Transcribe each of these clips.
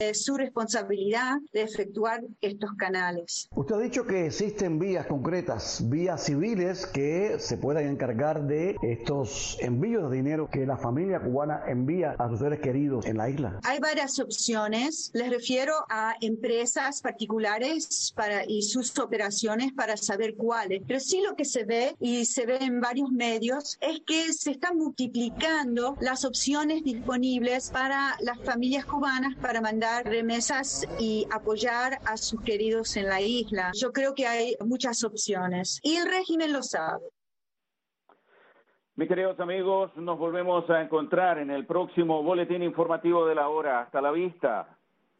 su responsabilidad de efectuar estos canales. Usted ha dicho que existen vías concretas, vías civiles que se puedan encargar de estos envíos de dinero que la familia cubana envía a sus seres queridos en la isla. Hay varias opciones. Les refiero a empresas particulares y sus operaciones para saber cuáles. Pero sí lo que se ve, y se ve en varios medios, es que se están multiplicando las opciones disponibles para las familias cubanas para mandar remesas y apoyar a sus queridos en la isla. Yo creo que hay muchas opciones y el régimen lo sabe. Mis queridos amigos, nos volvemos a encontrar en el próximo boletín informativo de la hora. Hasta la vista.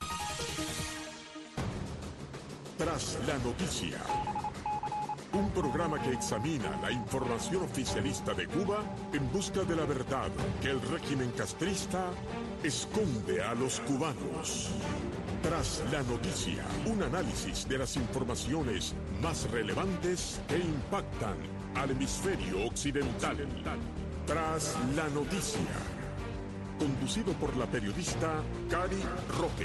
Tras la noticia, un programa que examina la información oficialista de Cuba en busca de la verdad que el régimen castrista esconde a los cubanos. Tras la noticia, un análisis de las informaciones más relevantes que impactan al hemisferio occidental. Tras la noticia, conducido por la periodista Cari Roque.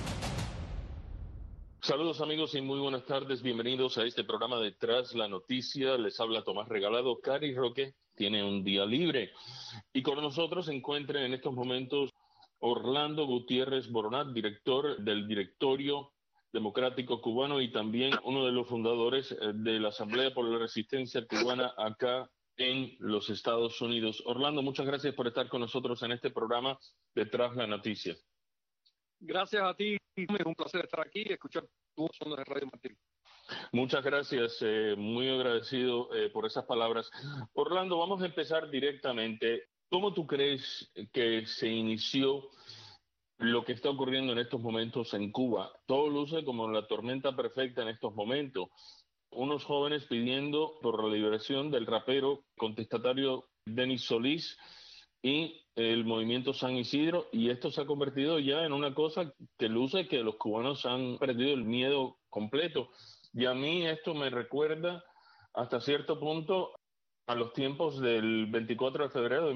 Saludos amigos y muy buenas tardes, bienvenidos a este programa de Tras la Noticia. Les habla Tomás Regalado. Cari Roque tiene un día libre y con nosotros se encuentra en estos momentos Orlando Gutiérrez Boronat, director del Directorio Democrático Cubano y también uno de los fundadores de la Asamblea por la Resistencia Cubana acá en los Estados Unidos. Orlando, muchas gracias por estar con nosotros en este programa de Tras la Noticia. Gracias a ti, es un placer estar aquí y escuchar tu voz en Radio Martín. Muchas gracias, muy agradecido por esas palabras. Orlando, vamos a empezar directamente. ¿Cómo tú crees que se inició lo que está ocurriendo en estos momentos en Cuba? Todo luce como la tormenta perfecta en estos momentos. Unos jóvenes pidiendo por la liberación del rapero contestatario Denis Solís y el movimiento San Isidro, y esto se ha convertido ya en una cosa que luce que los cubanos han perdido el miedo completo. Y a mí esto me recuerda hasta cierto punto a los tiempos del 24 de febrero de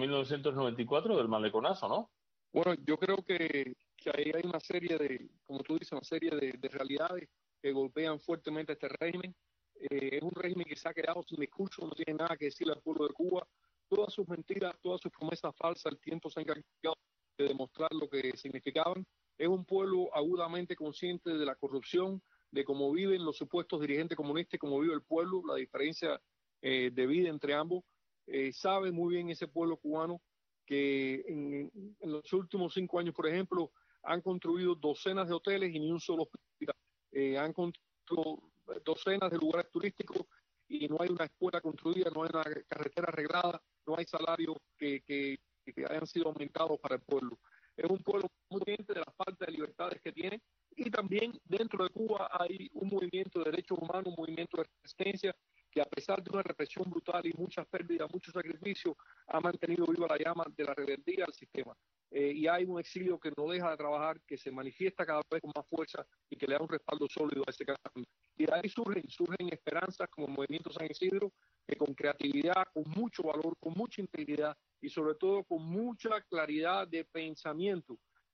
1994 del maleconazo, ¿no? Bueno, yo creo que ahí hay una serie de, como tú dices, una serie de realidades que golpean fuertemente a este régimen. Es un régimen que se ha quedado sin discurso, no tiene nada que decirle al pueblo de Cuba. Todas sus mentiras, todas sus promesas falsas, el tiempo se ha encargado de demostrar lo que significaban. Es un pueblo agudamente consciente de la corrupción, de cómo viven los supuestos dirigentes comunistas y cómo vive el pueblo, la diferencia de vida entre ambos. Sabe muy bien ese pueblo cubano que en los últimos 5 años, por ejemplo, han construido docenas de hoteles y ni un solo hospital. Han construido docenas de lugares turísticos y no hay una escuela construida, no hay una carretera arreglada, no hay salarios que hayan sido aumentados para el pueblo. Es un pueblo muy consciente de la falta de libertades que tiene, y también dentro de Cuba hay un movimiento de derechos humanos, un movimiento de resistencia que, a pesar de una represión brutal y muchas pérdidas, muchos sacrificios, ha mantenido viva la llama de la rebeldía al sistema. Y hay un exilio que no deja de trabajar, que se manifiesta cada vez con más fuerza y que le da un respaldo sólido a ese cambio. Y de ahí surgen esperanzas como el Movimiento San Isidro, que con creatividad, con mucho valor, con mucha integridad y sobre todo con mucha claridad de pensamiento,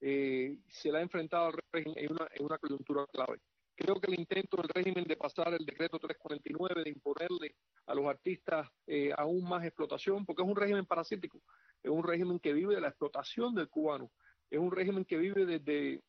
se le ha enfrentado al régimen en una coyuntura clave. Creo que el intento del régimen de pasar el decreto 349, de imponerle a los artistas aún más explotación, porque es un régimen parasítico, es un régimen que vive de la explotación del cubano, es un régimen que vive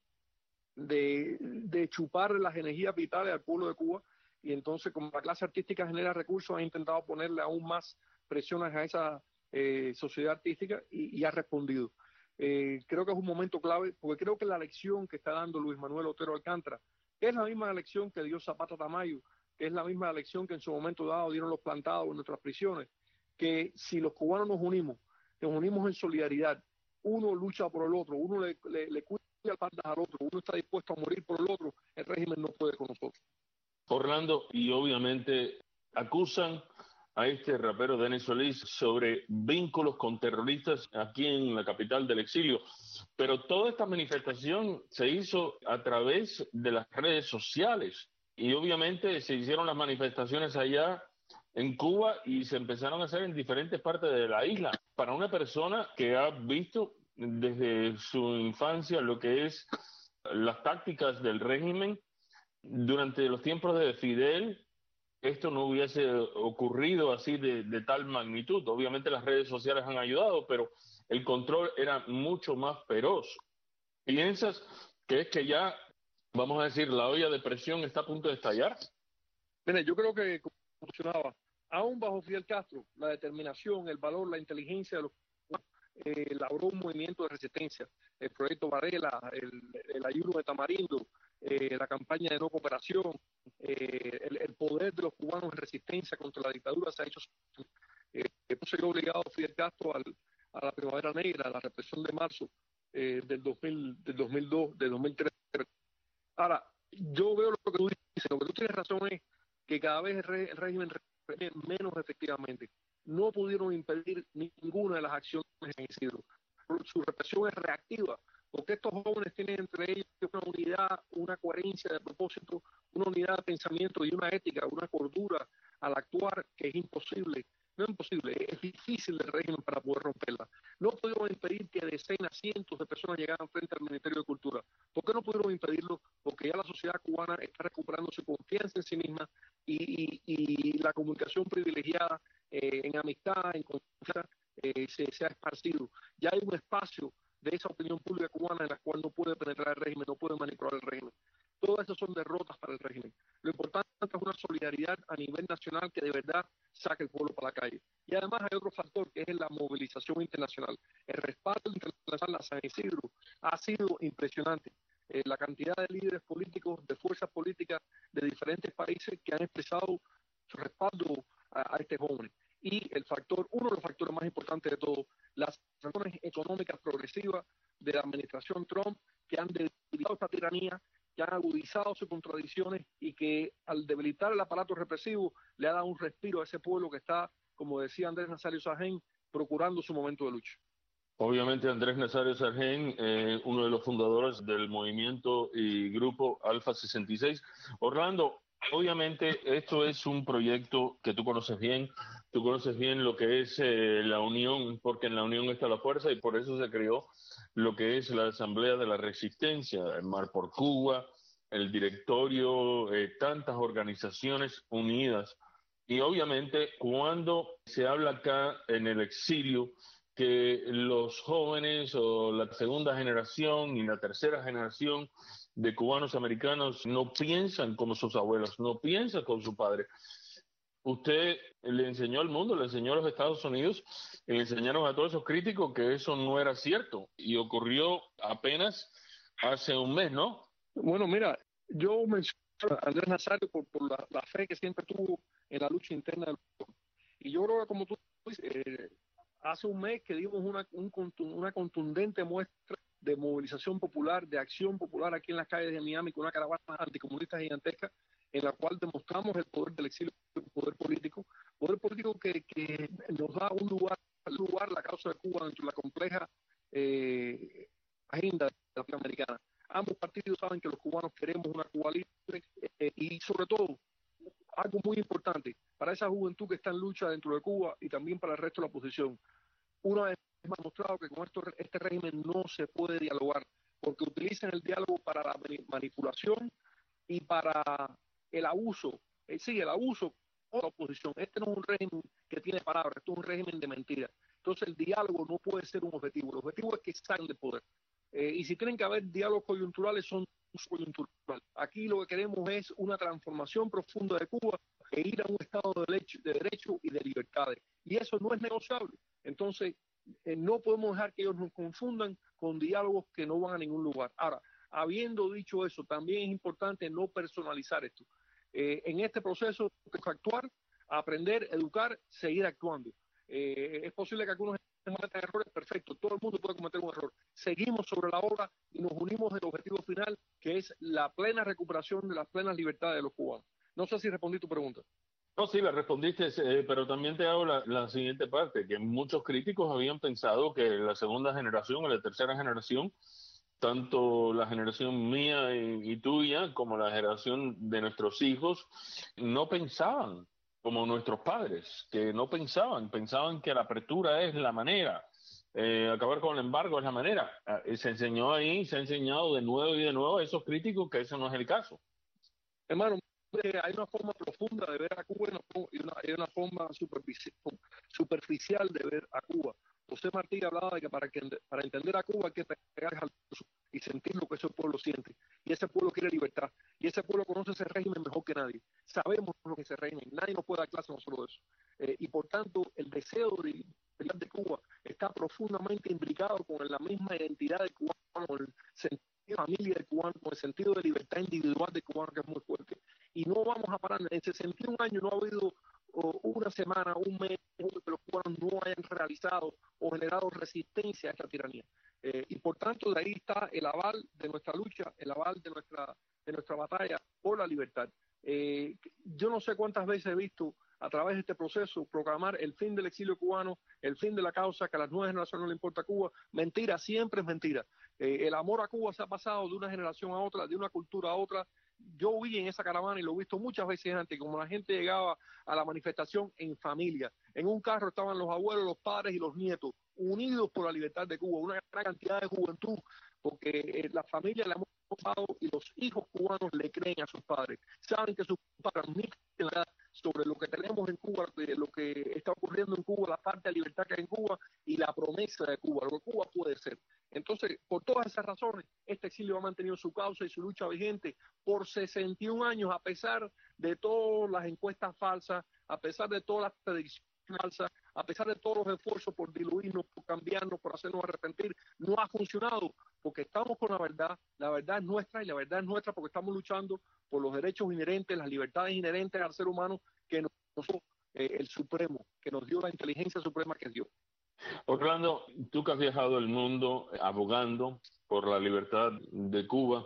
de chupar las energías vitales al pueblo de Cuba, y entonces, como la clase artística genera recursos, ha intentado ponerle aún más presiones a esa sociedad artística y ha respondido. Creo que es un momento clave, porque creo que la lección que está dando Luis Manuel Otero Alcántara es la misma lección que dio Zapata Tamayo, que es la misma lección que en su momento dado dieron los plantados en nuestras prisiones, que si los cubanos nos unimos en solidaridad, uno lucha por el otro, uno le cuida espaldas al otro, uno está dispuesto a morir por el otro, el régimen no puede con nosotros. Orlando, y obviamente acusan a este rapero Denis Solís sobre vínculos con terroristas aquí en la capital del exilio. Pero toda esta manifestación se hizo a través de las redes sociales y obviamente se hicieron las manifestaciones allá en Cuba y se empezaron a hacer en diferentes partes de la isla. Para una persona que ha visto desde su infancia lo que es las tácticas del régimen, durante los tiempos de Fidel, esto no hubiese ocurrido así de tal magnitud. Obviamente las redes sociales han ayudado, pero el control era mucho más feroz. ¿Piensas que es que ya, vamos a decir, la olla de presión está a punto de estallar? Mira, yo creo que, como funcionaba, aún bajo Fidel Castro, la determinación, el valor, la inteligencia de los elaboró un movimiento de resistencia. El proyecto Varela, el ayuno de Tamarindo, la campaña de no cooperación, el poder de los cubanos en resistencia contra la dictadura se ha hecho. Se vio obligado Fidel Castro a la Primavera Negra, a la represión de marzo del 2002, del 2003. Ahora, yo veo lo que tú dices, lo que tú tienes razón es que cada vez el régimen reprime menos efectivamente. No pudieron impedir ninguna de las acciones en Isidro. Su represión es reactiva, porque estos jóvenes tienen entre ellos una unidad, una coherencia de propósito, una unidad de pensamiento y una ética, una cordura al actuar que es imposible. No es imposible, es difícil el régimen para poder romperla. No pudieron impedir que decenas, cientos de personas llegaran frente al Ministerio de Cultura. ¿Por qué no pudieron impedirlo? Porque ya la sociedad cubana está recuperando su confianza en sí misma y la comunicación privilegiada en amistad, en confianza, se ha esparcido. Ya hay un espacio de esa opinión pública cubana en la cual no puede penetrar el régimen, no puede manipular el régimen. Todas esas son derrotas para el régimen. Lo importante es una solidaridad a nivel nacional que de verdad saque el pueblo para la calle. Y además hay otro factor que es la movilización internacional. El respaldo internacional a San Isidro ha sido impresionante. La cantidad de líderes políticos, de fuerzas políticas de diferentes países que han expresado su respaldo a este joven. Y uno de los factores más importantes de todo, las sanciones económicas progresivas de la administración Trump que han debilitado esta tiranía, que han agudizado sus contradicciones y que al debilitar el aparato represivo le ha dado un respiro a ese pueblo que está, como decía Andrés Nazario Sargén, procurando su momento de lucha. Obviamente Andrés Nazario Sargén, uno de los fundadores del movimiento y grupo Alfa 66. Orlando, obviamente esto es un proyecto que tú conoces bien lo que es la unión, porque en la unión está la fuerza y por eso se creó lo que es la Asamblea de la Resistencia, el Mar por Cuba, el directorio, tantas organizaciones unidas. Y obviamente cuando se habla acá en el exilio, que los jóvenes o la segunda generación y la tercera generación de cubanos americanos no piensan como sus abuelos, no piensan como su padre. Usted le enseñó al mundo, le enseñó a los Estados Unidos, y le enseñaron a todos esos críticos que eso no era cierto y ocurrió apenas hace un mes, ¿no? Bueno, mira, yo menciono a Andrés Nazario por la fe que siempre tuvo en la lucha interna del pueblo. Y yo creo que, como tú dices, hace un mes que dimos una contundente muestra de movilización popular, de acción popular aquí en las calles de Miami con una caravana anticomunista gigantesca en la cual demostramos el poder del exilio, el poder político que nos da un lugar la causa de Cuba dentro de la compleja agenda latinoamericana. Ambos partidos saben que los cubanos queremos una Cuba libre y sobre todo algo muy importante para esa juventud que está en lucha dentro de Cuba y también para el resto de la oposición. Una vez más demostrado que con este régimen no se puede dialogar, porque utilizan el diálogo para la manipulación y para el abuso. El abuso de la oposición. Este no es un régimen que tiene palabras, esto es un régimen de mentiras. Entonces el diálogo no puede ser un objetivo. El objetivo es que salgan del poder. Y si tienen que haber diálogos coyunturales, son coyunturales. Aquí lo que queremos es una transformación profunda de Cuba e ir a un estado de derecho y de libertades. Y eso no es negociable. Entonces, no podemos dejar que ellos nos confundan con diálogos que no van a ningún lugar. Ahora, habiendo dicho eso, también es importante no personalizar esto. En este proceso hay que actuar, aprender, educar, seguir actuando. Es posible que algunos cometan errores, perfecto, todo el mundo puede cometer un error. Seguimos sobre la obra y nos unimos en el objetivo final, que es la plena recuperación de las plenas libertades de los cubanos. No sé si respondí tu pregunta. No, sí, la respondiste, pero también te hago la siguiente parte, que muchos críticos habían pensado que la segunda generación o la tercera generación, tanto la generación mía y tuya como la generación de nuestros hijos, no pensaban como nuestros padres, que no pensaban que la apertura es la manera. acabar con el embargo es la manera. Se enseñó ahí, se ha enseñado de nuevo y de nuevo a esos críticos que eso no es el caso. Hermano, hay una forma profunda de ver a Cuba y una forma superficial de ver a Cuba. José Martí hablaba de que para entender a Cuba hay que pegar al pulso y sentir lo que ese pueblo siente. Y ese pueblo quiere libertad. Y ese pueblo conoce ese régimen mejor que nadie. Sabemos lo que es ese régimen. Nadie nos puede dar clase no solo de eso. Y por tanto, el deseo de Cuba está profundamente implicado con la misma identidad de cubano, con el sentido de familia de cubano, con el sentido de libertad individual de cubano, que es muy fuerte. Y no vamos a parar. En 61 años no ha habido una semana, un mes, que los cubanos no hayan realizado o generado resistencia a esta tiranía. Y por tanto, de ahí está el aval de nuestra lucha, el aval de nuestra batalla por la libertad. Yo no sé cuántas veces he visto a través de este proceso proclamar el fin del exilio cubano, el fin de la causa, que a las nuevas generaciones no le importa Cuba. Mentira, siempre es mentira. El amor a Cuba se ha pasado de una generación a otra, de una cultura a otra. Yo vi en esa caravana y lo he visto muchas veces antes, como la gente llegaba a la manifestación en familia. En un carro estaban los abuelos, los padres y los nietos, unidos por la libertad de Cuba, una gran cantidad de juventud, porque la familia la hemos pasado y los hijos cubanos le creen a sus padres. Saben que sus padres transmiten sobre lo que tenemos en Cuba, lo que está ocurriendo en Cuba, la parte de libertad que hay en Cuba y la promesa de Cuba, lo que Cuba puede ser. Entonces, por todas esas razones, este exilio ha mantenido su causa y su lucha vigente por 61 años, a pesar de todas las encuestas falsas, a pesar de todas las predicciones falsas, a pesar de todos los esfuerzos por diluirnos, por cambiarnos, por hacernos arrepentir. No ha funcionado porque estamos con la verdad es nuestra y la verdad es nuestra porque estamos luchando por los derechos inherentes, las libertades inherentes al ser humano que nos dio el Supremo, que nos dio la inteligencia suprema que es Dios. Orlando, tú que has viajado el mundo abogando por la libertad de Cuba,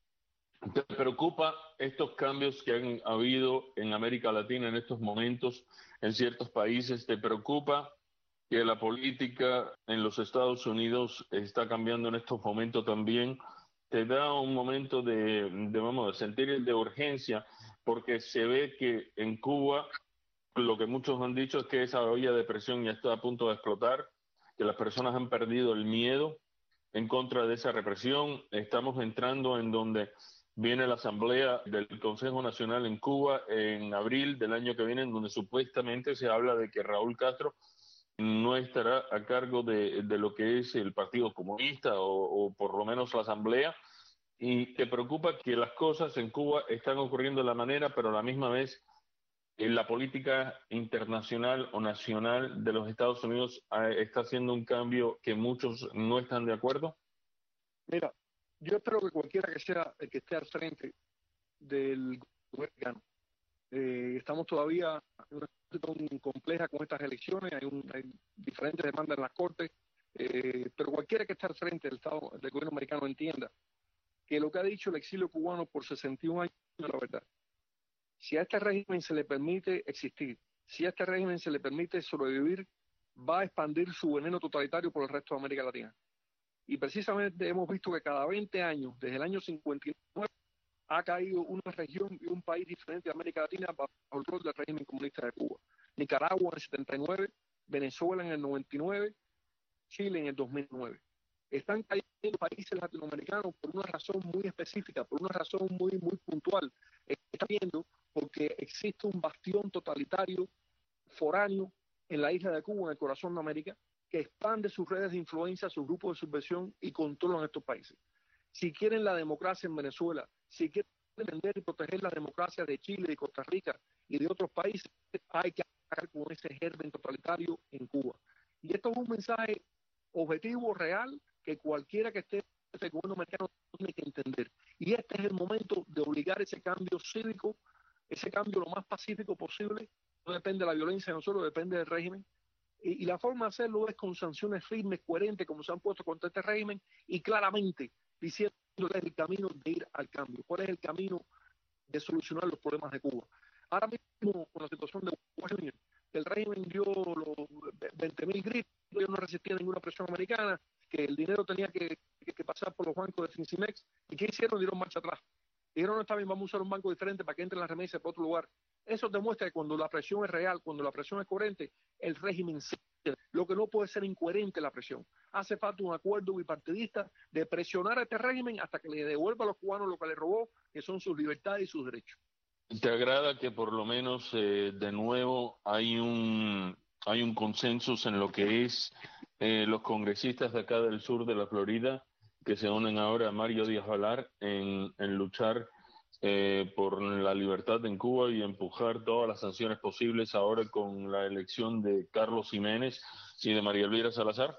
¿te preocupa estos cambios que han habido en América Latina en estos momentos, en ciertos países? ¿Te preocupa que la política en los Estados Unidos está cambiando en estos momentos también? ¿Te da un momento de sentir de urgencia? Porque se ve que en Cuba lo que muchos han dicho es que esa olla de presión ya está a punto de explotar, que las personas han perdido el miedo en contra de esa represión. Estamos entrando en donde viene la asamblea del Consejo Nacional en Cuba en abril del año que viene, en donde supuestamente se habla de que Raúl Castro no estará a cargo de lo que es el Partido Comunista o por lo menos la asamblea. Y te preocupa que las cosas en Cuba están ocurriendo de la manera, pero a la misma vez en la política internacional o nacional de los Estados Unidos está haciendo un cambio que muchos no están de acuerdo? Mira, yo espero que cualquiera que sea el que esté al frente del gobierno, estamos todavía en una situación compleja con estas elecciones, hay diferentes demandas en las cortes, pero cualquiera que esté al frente del gobierno americano entienda que lo que ha dicho el exilio cubano por 61 años es la verdad. Si a este régimen se le permite existir, si a este régimen se le permite sobrevivir, va a expandir su veneno totalitario por el resto de América Latina. Y precisamente hemos visto que cada 20 años, desde el año 59, ha caído una región y un país diferente de América Latina bajo el control del régimen comunista de Cuba. Nicaragua en el 79, Venezuela en el 99, Chile en el 2009. Están cayendo países latinoamericanos por una razón muy específica, por una razón muy, muy puntual. Está viendo porque existe un bastión totalitario foráneo en la isla de Cuba, en el corazón de América, que expande sus redes de influencia, sus grupos de subversión y controlan estos países. Si quieren la democracia en Venezuela, si quieren defender y proteger la democracia de Chile, de Costa Rica y de otros países, hay que acabar con ese germen totalitario en Cuba. Y esto es un mensaje objetivo, real, que cualquiera que esté en el gobierno americano tiene que entender. Y este es el momento de obligar ese cambio cívico, ese cambio lo más pacífico posible. No depende de la violencia de nosotros, depende del régimen. Y la forma de hacerlo es con sanciones firmes, coherentes, como se han puesto contra este régimen, y claramente diciendo cuál es el camino de ir al cambio, cuál es el camino de solucionar los problemas de Cuba. Ahora mismo, con la situación de Washington, el régimen dio los 20.000 gritos, ellos no resistían ninguna presión americana, que el dinero tenía que pasar por los bancos de Fincimex, ¿y qué hicieron? Dieron marcha atrás. Dijeron, no, está bien, vamos a usar un banco diferente para que entren las remesas por otro lugar. Eso demuestra que cuando la presión es real, cuando la presión es coherente, el régimen cede. Lo que no puede ser incoherente la presión. Hace falta un acuerdo bipartidista de presionar a este régimen hasta que le devuelva a los cubanos lo que le robó, que son sus libertades y sus derechos. ¿Te agrada que por lo menos de nuevo hay un consenso en lo que es los congresistas de acá del sur de la Florida que se unen ahora a Mario Díaz Valar en luchar por la libertad en Cuba y empujar todas las sanciones posibles ahora con la elección de Carlos Jiménez y de María Elvira Salazar?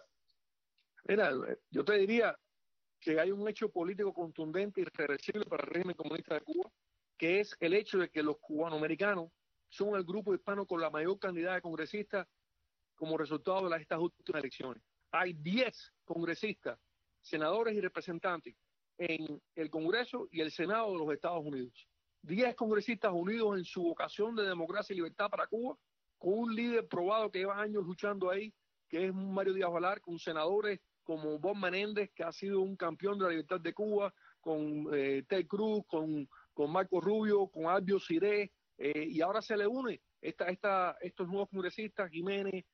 Mira, yo te diría que hay un hecho político contundente y irreversible para el régimen comunista de Cuba, que es el hecho de que los cubanoamericanos son el grupo hispano con la mayor cantidad de congresistas como resultado de estas últimas elecciones. Hay 10 congresistas, senadores y representantes en el Congreso y el Senado de los Estados Unidos. 10 congresistas unidos en su vocación de democracia y libertad para Cuba, con un líder probado que lleva años luchando ahí, que es Mario Díaz Valar, con senadores como Bob Menéndez, que ha sido un campeón de la libertad de Cuba, con Ted Cruz, con Marco Rubio, con Albio Siré, y ahora se le une estos nuevos congresistas, Jiménez,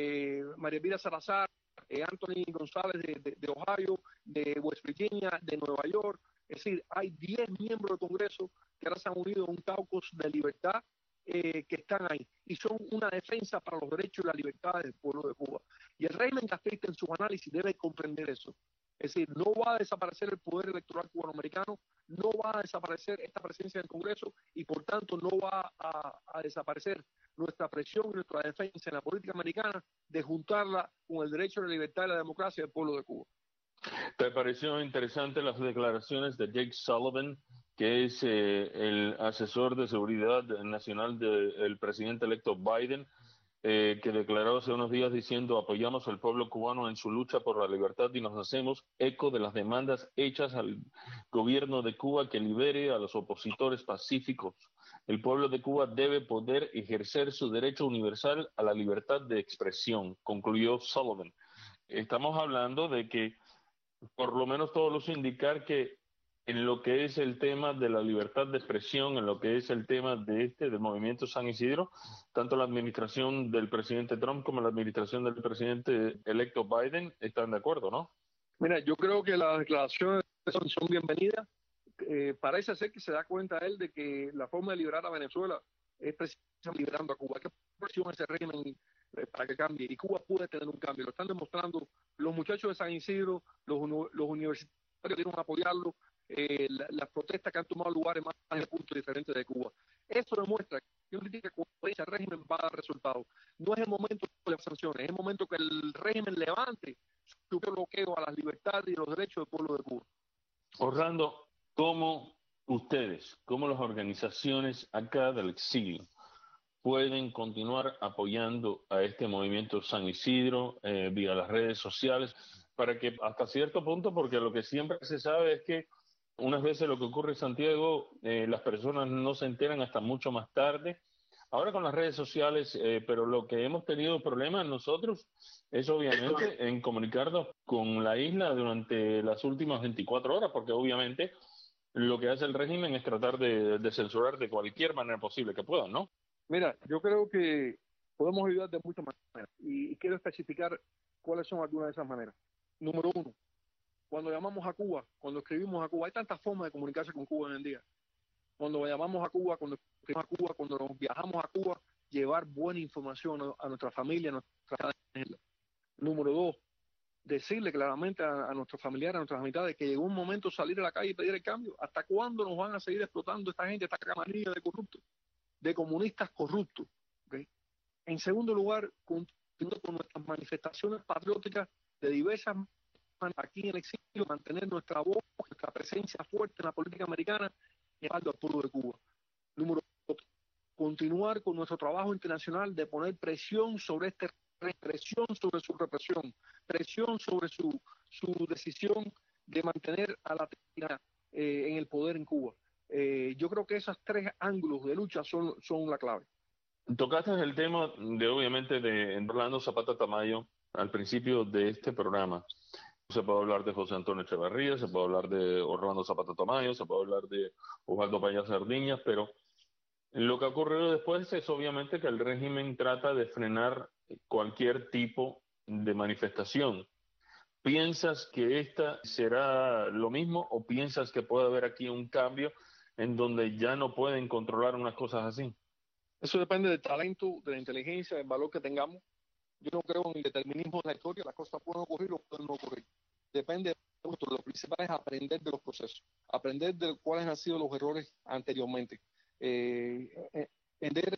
María Elvira Salazar, Anthony González de Ohio, de West Virginia, de Nueva York. Es decir, hay 10 miembros del Congreso que ahora se han unido a un caucus de libertad que están ahí y son una defensa para los derechos y las libertades del pueblo de Cuba. Y el régimen castrista en sus análisis debe comprender eso. Es decir, no va a desaparecer el poder electoral cubanoamericano, no va a desaparecer esta presencia en el Congreso y por tanto no va a desaparecer nuestra presión y nuestra defensa en la política americana de juntarla con el derecho a la libertad y la democracia del pueblo de Cuba. ¿Te pareció interesante las declaraciones de Jake Sullivan, que es el asesor de seguridad nacional del presidente electo Biden, que declaró hace unos días diciendo: apoyamos al pueblo cubano en su lucha por la libertad y nos hacemos eco de las demandas hechas al gobierno de Cuba que libere a los opositores pacíficos? El pueblo de Cuba debe poder ejercer su derecho universal a la libertad de expresión, concluyó Sullivan. Estamos hablando de que por lo menos todo luce indicar que en lo que es el tema de la libertad de expresión, en lo que es el tema del movimiento San Isidro, tanto la administración del presidente Trump como la administración del presidente electo Biden están de acuerdo, ¿no? Mira, yo creo que las declaraciones son bienvenidas. Parece ser que se da cuenta él de que la forma de liberar a Venezuela es precisamente liberando a Cuba. ¿Qué presión ese régimen para que cambie? Y Cuba puede tener un cambio. Lo están demostrando los muchachos de San Isidro, los universitarios que quieren apoyarlo, las protestas que han tomado lugar en más de puntos diferentes de Cuba. Eso demuestra que una política como ese régimen va a dar resultados. No es el momento de las sanciones, es el momento que el régimen levante su bloqueo a las libertades y los derechos del pueblo de Cuba. Orlando, ¿cómo ustedes, cómo las organizaciones acá del exilio pueden continuar apoyando a este movimiento San Isidro vía las redes sociales para que hasta cierto punto, porque lo que siempre se sabe es que unas veces lo que ocurre en Santiago, las personas no se enteran hasta mucho más tarde. Ahora con las redes sociales, pero lo que hemos tenido problemas nosotros es obviamente en comunicarnos con la isla durante las últimas 24 horas, porque obviamente lo que hace el régimen es tratar de censurar de cualquier manera posible que puedan, ¿no? Mira, yo creo que podemos ayudar de muchas maneras y quiero especificar cuáles son algunas de esas maneras. Número uno, cuando llamamos a Cuba, cuando escribimos a Cuba, hay tantas formas de comunicarse con Cuba hoy en día. Cuando llamamos a Cuba, cuando escribimos a Cuba, cuando nos viajamos a Cuba, llevar buena información a nuestra familia, a nuestra isla. Número dos, decirle claramente a nuestros familiares, a nuestras amistades, que llegó un momento salir a la calle y pedir el cambio. ¿Hasta cuándo nos van a seguir explotando esta gente, esta camarilla de corruptos, de comunistas corruptos? ¿Okay? En segundo lugar, continuando con nuestras manifestaciones patrióticas de diversas maneras aquí en el exilio, mantener nuestra voz, nuestra presencia fuerte en la política americana y al pueblo de Cuba. Número dos, continuar con nuestro trabajo internacional de poner presión sobre presión sobre su represión, presión sobre su decisión de mantener a la Latina en el poder en Cuba. Yo creo que esos tres ángulos de lucha son la clave. Tocaste el tema obviamente de Orlando Zapata Tamayo al principio de este programa. Se puede hablar de José Antonio Echeverría, se puede hablar de Orlando Zapata Tamayo, se puede hablar de Osvaldo Payá Sardiñas, pero lo que ha ocurrido después es obviamente que el régimen trata de frenar cualquier tipo de manifestación. ¿Piensas que esta será lo mismo o piensas que puede haber aquí un cambio en donde ya no pueden controlar unas cosas así? Eso depende del talento, de la inteligencia, del valor que tengamos. Yo no creo en el determinismo de la historia, las cosas pueden ocurrir o pueden no ocurrir. Depende de nosotros. Lo principal es aprender de los procesos, aprender de cuáles han sido los errores anteriormente. Entender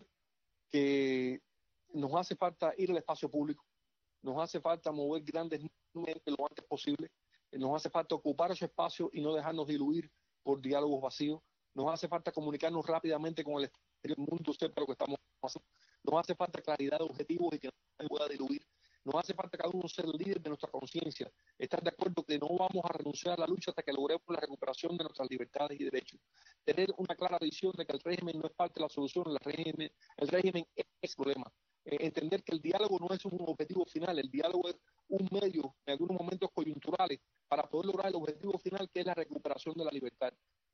que nos hace falta ir al espacio público, nos hace falta mover grandes números lo antes posible, nos hace falta ocupar ese espacio y no dejarnos diluir por diálogos vacíos, nos hace falta comunicarnos rápidamente con el exterior, el mundo sepa lo que estamos haciendo, nos hace falta claridad de objetivos y que no se pueda diluir, nos hace falta cada uno ser líder de nuestra conciencia, estar de acuerdo que no vamos a renunciar a la lucha hasta que logremos la recuperación de nuestras libertades y derechos, tener una clara visión de que el régimen no es parte de la solución, el régimen es el problema. Entender que el diálogo no es un objetivo final, el diálogo es un medio en algunos momentos coyunturales para poder lograr el objetivo final, que es la recuperación de la libertad.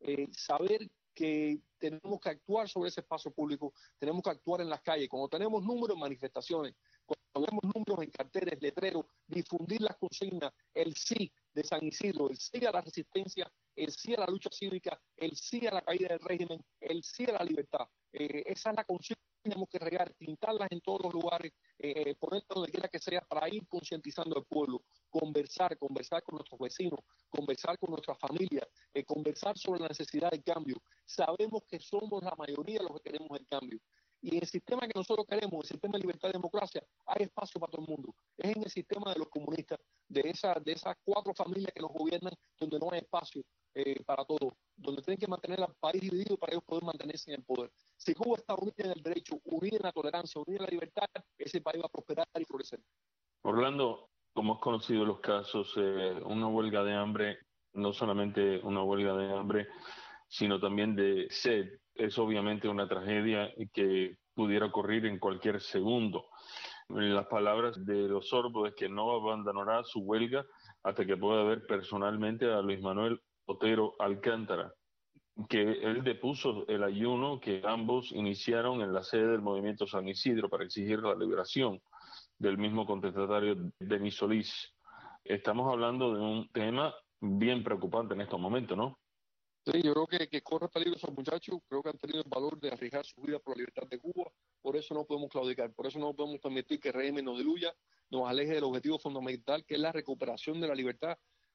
Saber que tenemos que actuar sobre ese espacio público, tenemos que actuar en las calles. Cuando tenemos números en manifestaciones, cuando vemos números en carteles, letreros, difundir las consignas, el sí de San Isidro, el sí a la resistencia, el sí a la lucha cívica, el sí a la caída del régimen, el sí a la libertad. Esa es la consigna que tenemos que regar, pintarlas en todos los lugares, ponerlas donde quiera que sea para ir concientizando al pueblo, conversar con nuestros vecinos, conversar con nuestras familias, conversar sobre la necesidad del cambio. Sabemos que somos la mayoría los que queremos el cambio. Y en el sistema que nosotros queremos, el sistema de libertad y democracia, hay espacio para todo el mundo. Es en el sistema de los comunistas, de esas 4 familias que nos gobiernan, donde no hay espacio para todos, donde tienen que mantener al país dividido para ellos poder mantenerse en el poder. Si Cuba está unida en el derecho, unida en la tolerancia, unida en la libertad, ese país va a prosperar y florecer. Orlando, como has conocido los casos, una huelga de hambre, no solamente una huelga de hambre, sino también de sed, es obviamente una tragedia que pudiera ocurrir en cualquier segundo. Las palabras de los Osorbo es que no abandonará su huelga hasta que pueda ver personalmente a Luis Manuel Otero Alcántara, que él depuso el ayuno que ambos iniciaron en la sede del Movimiento San Isidro para exigir la liberación del mismo contestatario Denis Solís. Estamos hablando de un tema bien preocupante en estos momentos, ¿no? Sí, yo creo que corre peligro esos muchachos, creo que han tenido el valor de arriesgar su vida por la libertad de Cuba, por eso no podemos claudicar, por eso no podemos permitir que el régimen nos diluya, nos aleje del objetivo fundamental, que es la recuperación de la libertad,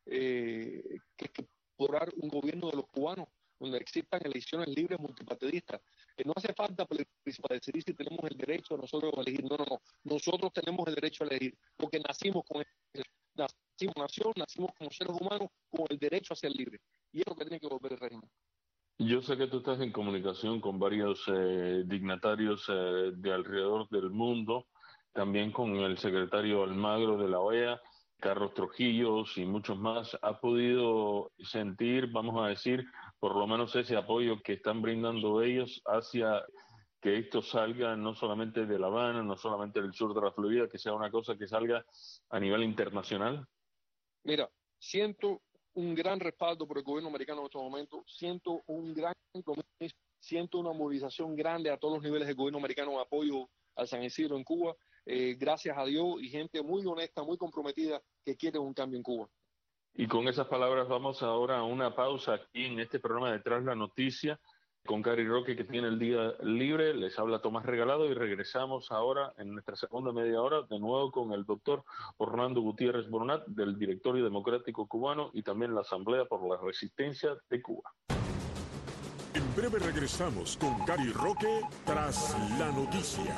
que es lograr un gobierno de los cubanos, donde existan elecciones libres multipartidistas. No hace falta para decidir si tenemos el derecho a nosotros a elegir, no, nosotros tenemos el derecho a elegir, porque nacimos con nacimos como seres humanos con el derecho a ser libres. Y es lo que tiene que volver el régimen. Yo sé que tú estás en comunicación con varios dignatarios de alrededor del mundo, también con el secretario Almagro de la OEA, Carlos Trujillos y muchos más. ¿Has podido sentir, vamos a decir, por lo menos ese apoyo que están brindando ellos hacia que esto salga no solamente de La Habana, no solamente del sur de la Florida, que sea una cosa que salga a nivel internacional? Mira, siento un gran respaldo por el gobierno americano en estos momentos, siento un gran compromiso, siento una movilización grande a todos los niveles del gobierno americano en apoyo al San Isidro en Cuba, gracias a Dios, y gente muy honesta, muy comprometida que quiere un cambio en Cuba. Y con esas palabras vamos ahora a una pausa aquí en este programa de Tras la Noticia con Gary Roque, que tiene el día libre. Les habla Tomás Regalado y regresamos ahora en nuestra segunda media hora de nuevo con el doctor Orlando Gutiérrez Boronat del Directorio Democrático Cubano y también la Asamblea por la Resistencia de Cuba. En breve regresamos con Gary Roque Tras la Noticia.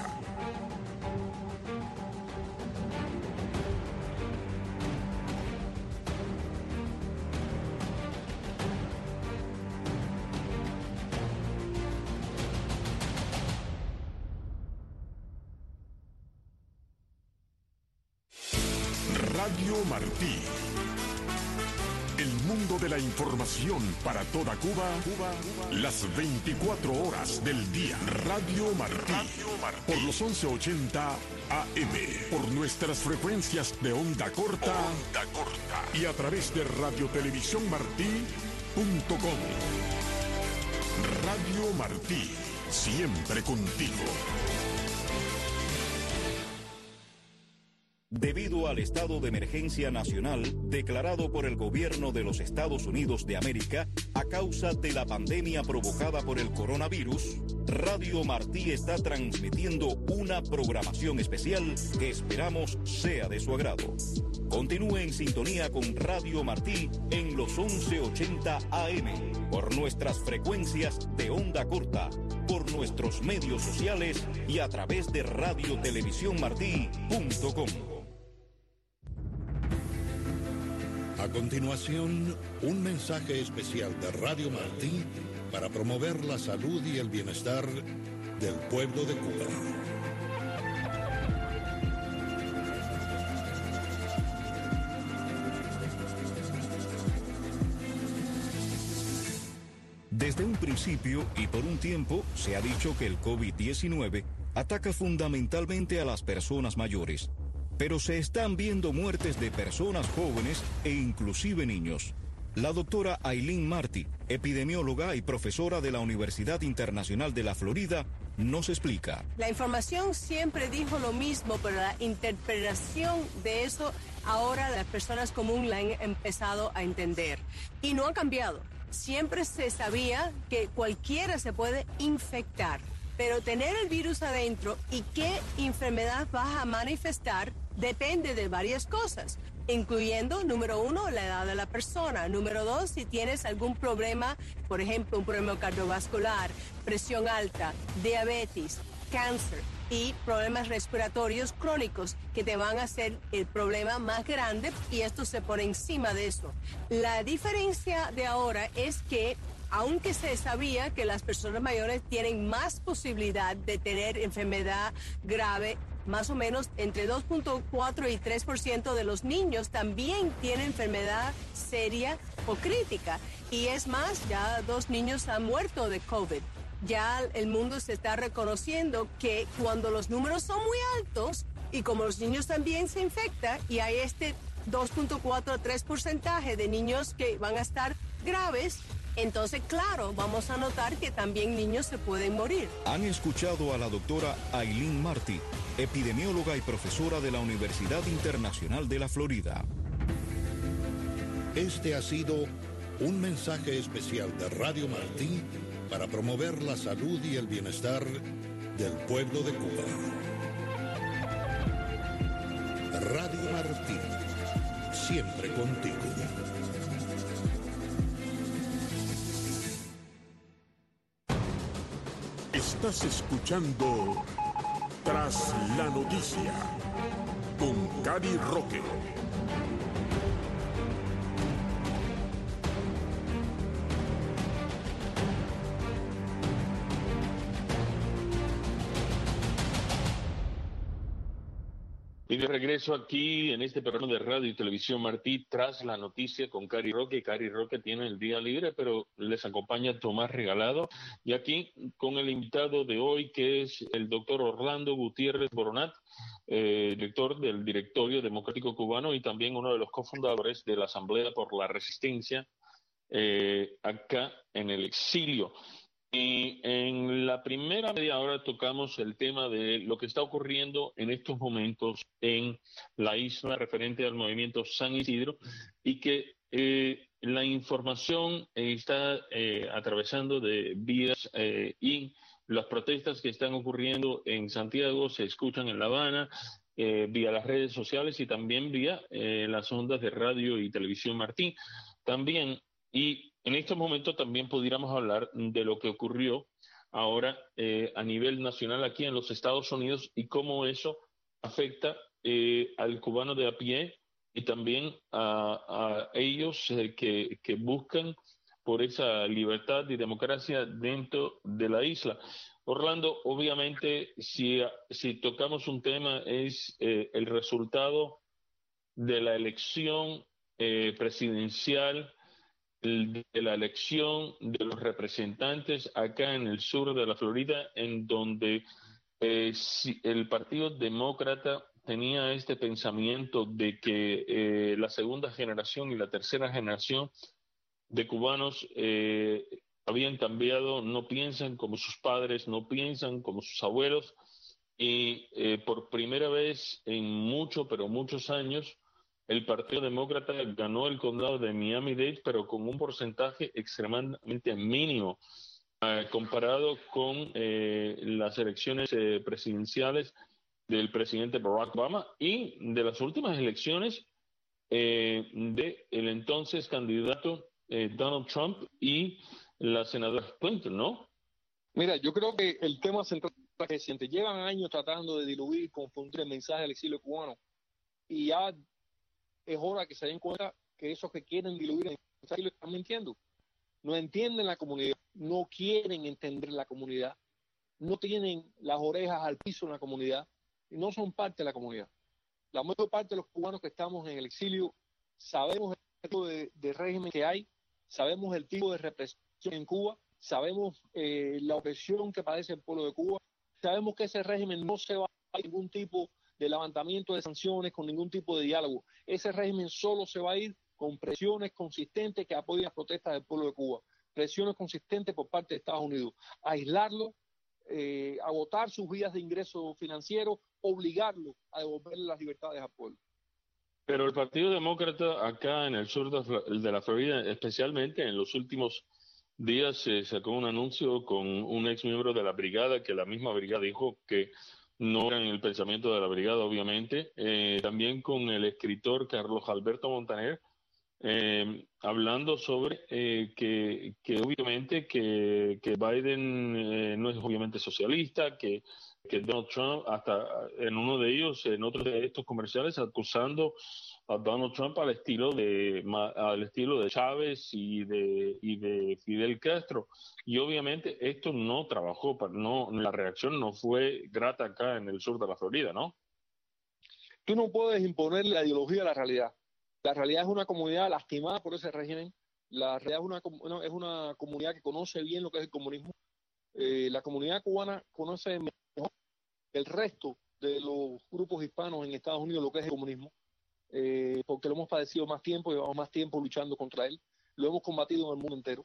Radio Martí, el mundo de la información para toda Cuba, las 24 horas del día. Radio Martí, por los 1180 AM, por nuestras frecuencias de onda corta, y a través de radiotelevisiónmartí.com. Radio Martí, siempre contigo. Debido al estado de emergencia nacional declarado por el gobierno de los Estados Unidos de América a causa de la pandemia provocada por el coronavirus, Radio Martí está transmitiendo una programación especial que esperamos sea de su agrado. Continúe en sintonía con Radio Martí en los 1180 AM, por nuestras frecuencias de onda corta, por nuestros medios sociales y a través de radiotelevisiónmartí.com. A continuación, un mensaje especial de Radio Martí para promover la salud y el bienestar del pueblo de Cuba. Desde un principio y por un tiempo se ha dicho que el COVID-19 ataca fundamentalmente a las personas mayores, pero se están viendo muertes de personas jóvenes e inclusive niños. La doctora Aileen Martí, epidemióloga y profesora de la Universidad Internacional de la Florida, nos explica. La información siempre dijo lo mismo, pero la interpretación de eso ahora las personas comunes la han empezado a entender. Y no ha cambiado. Siempre se sabía que cualquiera se puede infectar, pero tener el virus adentro y qué enfermedad vas a manifestar depende de varias cosas, incluyendo, número 1, la edad de la persona, número 2, si tienes algún problema, por ejemplo, un problema cardiovascular, presión alta, diabetes, cáncer y problemas respiratorios crónicos que te van a hacer el problema más grande, y esto se pone encima de eso. La diferencia de ahora es que aunque se sabía que las personas mayores tienen más posibilidad de tener enfermedad grave, más o menos entre 2.4 y 3% de los niños también tienen enfermedad seria o crítica. Y es más, ya 2 niños han muerto de COVID. Ya el mundo se está reconociendo que cuando los números son muy altos y como los niños también se infectan y hay este 2.4 a 3% de niños que van a estar graves, entonces, claro, vamos a notar que también niños se pueden morir. Han escuchado a la doctora Aileen Martí, epidemióloga y profesora de la Universidad Internacional de la Florida. Este ha sido un mensaje especial de Radio Martí para promover la salud y el bienestar del pueblo de Cuba. Radio Martí, siempre contigo. Estás escuchando Tras la Noticia con Cari Roque. Y de regreso aquí en este programa de Radio y Televisión Martí, Tras la Noticia con Cari Roque. Cari Roque tiene el día libre, pero les acompaña Tomás Regalado. Y aquí con el invitado de hoy, que es el doctor Orlando Gutiérrez Boronat, director del Directorio Democrático Cubano y también uno de los cofundadores de la Asamblea por la Resistencia acá en el exilio. Y en la primera media hora tocamos el tema de lo que está ocurriendo en estos momentos en la isla referente al movimiento San Isidro y que la información está atravesando de vías y las protestas que están ocurriendo en Santiago se escuchan en La Habana vía las redes sociales y también vía las ondas de radio y televisión Martí. También, y en estos momentos también pudiéramos hablar de lo que ocurrió ahora a nivel nacional aquí en los Estados Unidos y cómo eso afecta al cubano de a pie y también a ellos que buscan por esa libertad y democracia dentro de la isla. Orlando, obviamente, si tocamos un tema es el resultado de la elección presidencial de la elección de los representantes acá en el sur de la Florida, en donde si el Partido Demócrata tenía este pensamiento de que la segunda generación y la tercera generación de cubanos habían cambiado, no piensan como sus padres, no piensan como sus abuelos, y por primera vez en pero muchos años, el Partido Demócrata ganó el condado de Miami-Dade, pero con un porcentaje extremadamente mínimo comparado con las elecciones presidenciales del presidente Barack Obama y de las últimas elecciones del entonces candidato Donald Trump y la senadora Clinton, ¿no? Mira, yo creo que el tema central es que siente, llevan años tratando de diluir, confundir el mensaje del exilio cubano, y ya es hora que se den cuenta que esos que quieren diluir el mensaje lo están mintiendo. No entienden la comunidad, no quieren entender la comunidad, no tienen las orejas al piso en la comunidad y no son parte de la comunidad. La mayor parte de los cubanos que estamos en el exilio sabemos el tipo de régimen que hay, sabemos el tipo de represión en Cuba, sabemos la opresión que padece el pueblo de Cuba, sabemos que ese régimen no se va a ningún tipo de levantamiento de sanciones, con ningún tipo de diálogo. Ese régimen solo se va a ir con presiones consistentes que apoyen las protestas del pueblo de Cuba, presiones consistentes por parte de Estados Unidos, aislarlo, agotar sus vías de ingreso financiero, obligarlo a devolverle las libertades al pueblo. Pero el Partido Demócrata acá en el sur de la Florida, especialmente en los últimos días, se sacó un anuncio con un ex miembro de la brigada, que la misma brigada dijo que no era en el pensamiento de la brigada, obviamente. También con el escritor Carlos Alberto Montaner, hablando sobre que obviamente que Biden no es obviamente socialista, que Donald Trump, hasta en uno de ellos, en otro de estos comerciales, acusando a Donald Trump al estilo de Chávez y de Fidel Castro. Y obviamente esto no trabajó, la reacción no fue grata acá en el sur de la Florida, ¿no? Tú no puedes imponer la ideología a la realidad. La realidad es una comunidad lastimada por ese régimen. La realidad es una comunidad que conoce bien lo que es el comunismo. La comunidad cubana conoce mejor que el resto de los grupos hispanos en Estados Unidos lo que es el comunismo, porque lo hemos padecido más tiempo, llevamos más tiempo luchando contra él, lo hemos combatido en el mundo entero,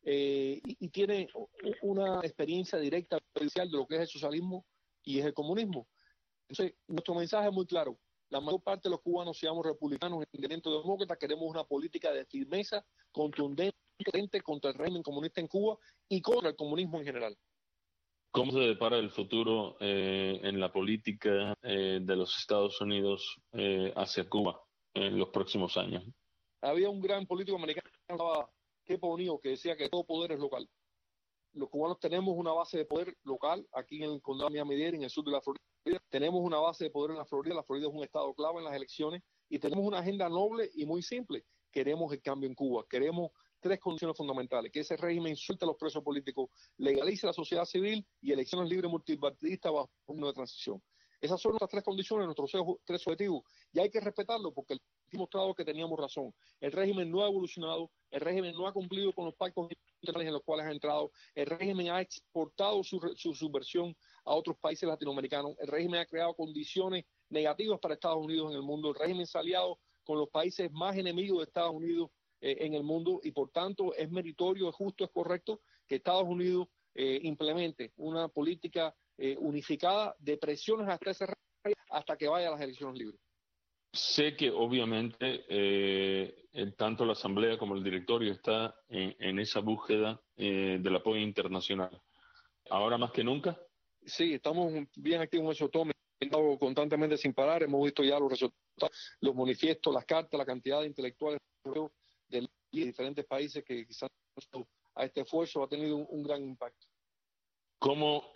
y tiene una experiencia directa de lo que es el socialismo y es el comunismo. Entonces, nuestro mensaje es muy claro. La mayor parte de los cubanos, seamos republicanos, independientes o demócratas, queremos una política de firmeza contundente contra el régimen comunista en Cuba y contra el comunismo en general. ¿Cómo se depara el futuro en la política de los Estados Unidos hacia Cuba en los próximos años? Había un gran político americano, Kepa O'Neill, que decía que todo poder es local. Los cubanos tenemos una base de poder local aquí en el condado de Miami-Dade, en el sur de la Florida. Tenemos una base de poder en la Florida. La Florida es un estado clave en las elecciones y tenemos una agenda noble y muy simple. Queremos el cambio en Cuba. Queremos tres condiciones fundamentales: que ese régimen suelte a los presos políticos, legalice la sociedad civil y elecciones libres multipartidistas bajo un gobierno de transición. Esas son nuestras tres condiciones, nuestros tres objetivos, y hay que respetarlo porque hemos demostrado que teníamos razón. El régimen no ha evolucionado, el régimen no ha cumplido con los pactos internacionales en los cuales ha entrado, el régimen ha exportado su subversión a otros países latinoamericanos, el régimen ha creado condiciones negativas para Estados Unidos en el mundo, el régimen se ha aliado con los países más enemigos de Estados Unidos en el mundo, y por tanto es meritorio, es justo, es correcto que Estados Unidos implemente una política unificada de presiones hasta ese régimen, hasta que vaya a las elecciones libres. Sé que obviamente tanto la Asamblea como el directorio está en esa búsqueda del apoyo internacional. ¿Ahora más que nunca? Sí, estamos bien activos en eso, Tommy. Hemos estado constantemente sin parar, hemos visto ya los resultados, los manifiestos, las cartas, la cantidad de intelectuales de diferentes países que quizás a este esfuerzo ha tenido un gran impacto. ¿Cómo,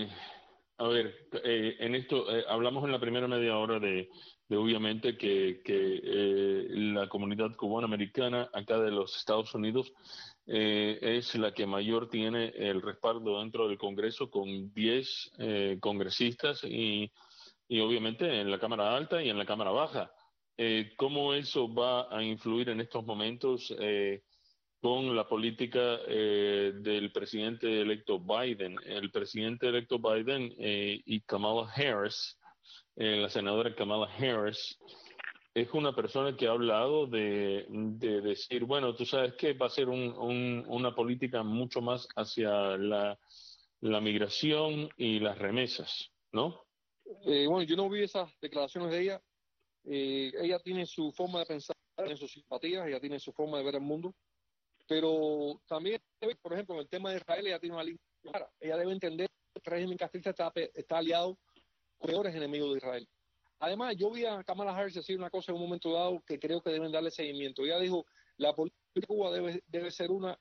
en esto hablamos en la primera media hora de obviamente que la comunidad cubana-americana acá de los Estados Unidos es la que mayor tiene el respaldo dentro del Congreso, con 10 congresistas y obviamente en la Cámara Alta y en la Cámara Baja. ¿Cómo eso va a influir en estos momentos con la política del presidente electo Biden. El presidente electo Biden y Kamala Harris, la senadora Kamala Harris, es una persona que ha hablado de decir, bueno, tú sabes que va a ser una política mucho más hacia la migración y las remesas, ¿no? Bueno, yo no vi esas declaraciones de ella. Ella tiene su forma de pensar, tiene sus simpatías, ella tiene su forma de ver el mundo, pero también, por ejemplo, en el tema de Israel, ella tiene una línea clara. Ella debe entender que el régimen castrista está aliado con peores enemigos de Israel. Además, yo vi a Kamala Harris decir una cosa en un momento dado que creo que deben darle seguimiento. Ella dijo, la política de Cuba debe ser una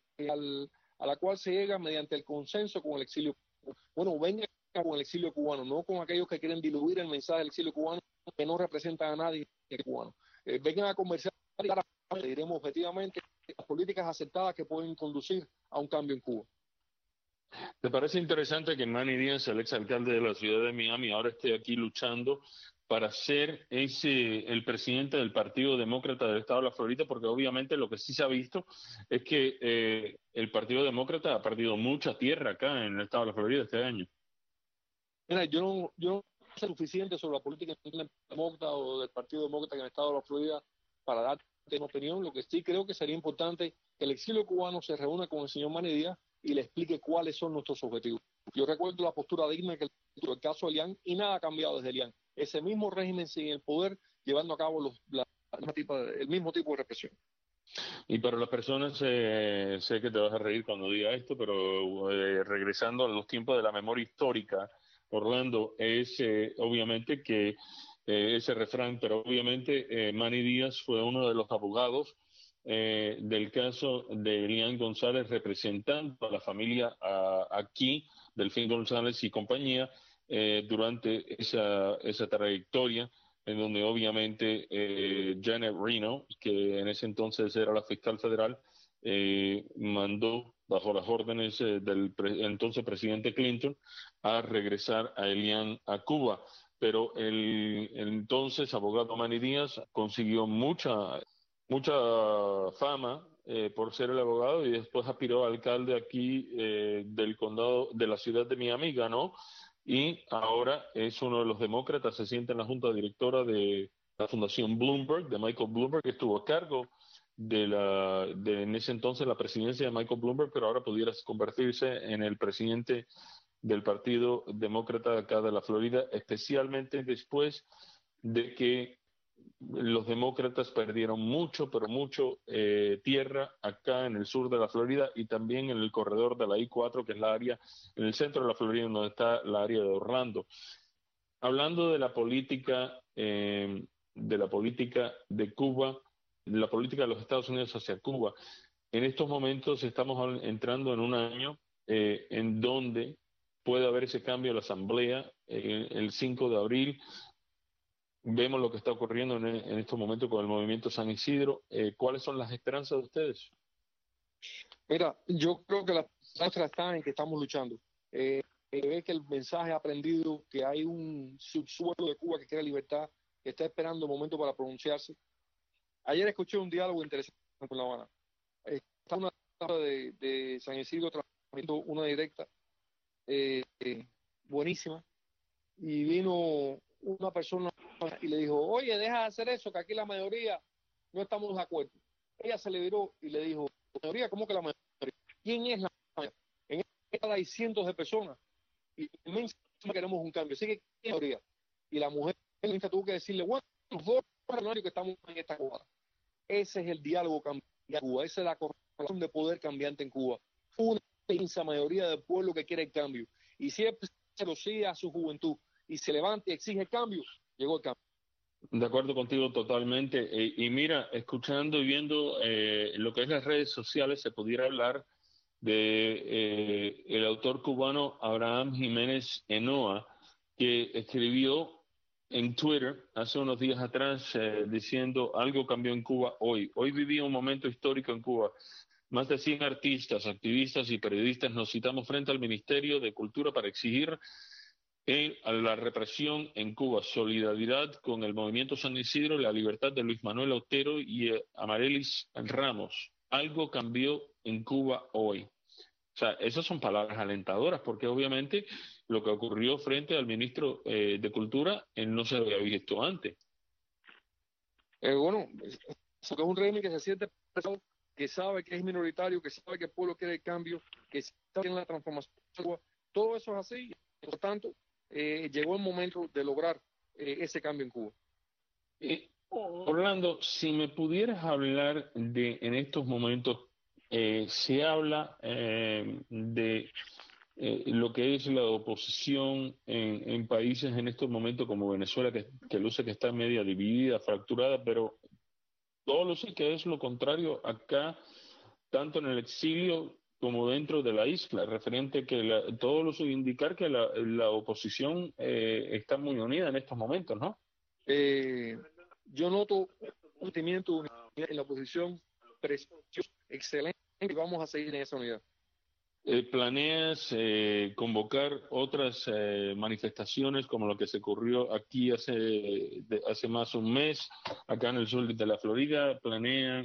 a la cual se llega mediante el consenso con el exilio. Bueno, venga con el exilio cubano, no con aquellos que quieren diluir el mensaje del exilio cubano, que no representan a nadie cubano. Vengan a conversar y diremos objetivamente las políticas aceptadas que pueden conducir a un cambio en Cuba. ¿Te parece interesante que Manny Díaz, el exalcalde de la ciudad de Miami, ahora esté aquí luchando para ser el presidente del Partido Demócrata del Estado de la Florida? Porque obviamente lo que sí se ha visto es que el Partido Demócrata ha perdido mucha tierra acá en el Estado de la Florida este año. Mira, yo no sé suficiente sobre la política demócrata o del Partido Demócrata en el Estado de la Florida para darte una opinión. Lo que sí creo que sería importante que el exilio cubano se reúna con el señor Manny Díaz y le explique cuáles son nuestros objetivos. Yo recuerdo la postura digna que el caso de Elián, y nada ha cambiado desde Elián. Ese mismo régimen sigue en el poder, llevando a cabo el mismo tipo de represión. Y para las personas, sé que te vas a reír cuando diga esto, pero regresando a los tiempos de la memoria histórica, Orlando, es obviamente que ese refrán, pero obviamente Manny Díaz fue uno de los abogados del caso de Elián González, representando a la familia aquí, Delfín González y compañía, durante esa trayectoria, en donde obviamente Janet Reno, que en ese entonces era la fiscal federal, mandó, bajo las órdenes del entonces presidente Clinton, a regresar a Elián a Cuba. Pero el entonces abogado Manny Díaz consiguió mucha fama por ser el abogado, y después aspiró a alcalde aquí del condado de la ciudad de Miami, ganó, y ahora es uno de los demócratas, se sienta en la junta directora de la Fundación Bloomberg, de Michael Bloomberg, que estuvo a cargo de en ese entonces la presidencia de Michael Bloomberg, pero ahora pudiera convertirse en el presidente del Partido Demócrata acá de la Florida, especialmente después de que los demócratas perdieron mucho, pero mucho tierra acá en el sur de la Florida y también en el corredor de la I-4, que es la área en el centro de la Florida, donde está la área de Orlando. Hablando de la política de Cuba, de la política de los Estados Unidos hacia Cuba, en estos momentos estamos entrando en un año en donde puede haber ese cambio a la Asamblea el 5 de abril. Vemos lo que está ocurriendo en estos momentos con el movimiento San Isidro. ¿Cuáles son las esperanzas de ustedes? Mira, yo creo que la esperanza está en que estamos luchando. Ve que el mensaje ha aprendido, que hay un subsuelo de Cuba que quiere libertad, que está esperando el momento para pronunciarse. Ayer escuché un diálogo interesante con La Habana. Está una etapa de San Isidro transmitiendo una directa buenísima, y vino una persona y le dijo, oye, deja de hacer eso, que aquí la mayoría no estamos de acuerdo. Ella se le viró y le dijo, mayoría, ¿cómo que la mayoría? ¿Quién es la mayoría? En esta hay cientos de personas y inmensamente queremos un cambio. Así que, ¿qué mayoría? Y la mujer tuvo que decirle, bueno, los dos que estamos en esta Cuba. Ese es el diálogo cambiante en Cuba, esa es la correlación de poder cambiante en Cuba. Una inmensa mayoría del pueblo que quiere el cambio. Y siempre se lo sigue a su juventud y se levanta y exige cambio, llegó el cambio. De acuerdo contigo totalmente. Y mira, escuchando y viendo lo que es las redes sociales, se pudiera hablar de el autor cubano Abraham Jiménez Enoa, que escribió en Twitter hace unos días atrás diciendo algo cambió en Cuba hoy. Hoy vivía un momento histórico en Cuba. Más de 100 artistas, activistas y periodistas nos citamos frente al Ministerio de Cultura para exigir a la represión en Cuba, solidaridad con el movimiento San Isidro, la libertad de Luis Manuel Otero y Amaryllis Ramos. algo cambió en Cuba hoy. O sea, esas son palabras alentadoras, porque obviamente lo que ocurrió frente al ministro de Cultura no se había visto antes. Bueno, es un régimen que se siente pesado, que sabe que es minoritario, que sabe que el pueblo quiere el cambio, que sabe en la transformación. Todo eso es así. Por tanto, llegó el momento de lograr ese cambio en Cuba. Orlando, si me pudieras hablar de, en estos momentos, se habla de lo que es la oposición en países en estos momentos como Venezuela, que luce que está media dividida, fracturada, pero todo luce que es lo contrario acá, tanto en el exilio como dentro de la isla, referente que todo luce indicar que la oposición está muy unida en estos momentos, ¿no? Yo noto un sentimiento de unidad en la oposición precioso, excelente, y vamos a seguir en esa unidad. ¿Planeas convocar otras manifestaciones como lo que se ocurrió aquí hace más de un mes, acá en el sur de la Florida? ¿Planean